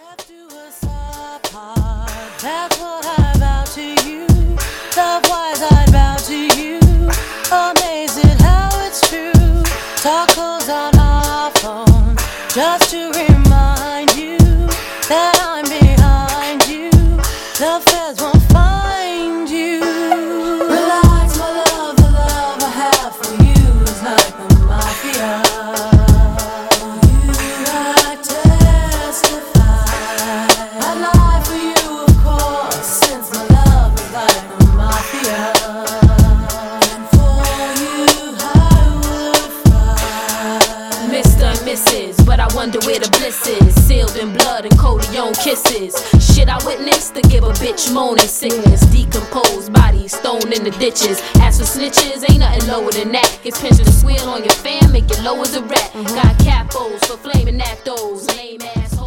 left to us apart. That's what I vow to you. Love-wise, I'd vow to you. Amazing how it's true. Talk goes on our phones just to remind you that I'm behind you. The feds won't find you. Relax, my love, the love I have for you is like the mafia. But I wonder where the bliss is. Sealed in blood and Coleon kisses. Shit I witnessed to give a bitch moaning sickness. Decomposed bodies thrown in the ditches. As for snitches, ain't nothing lower than that. Get pinched to squeal on your fam, make it low as a rat. Got capos for flaming at those lame ass.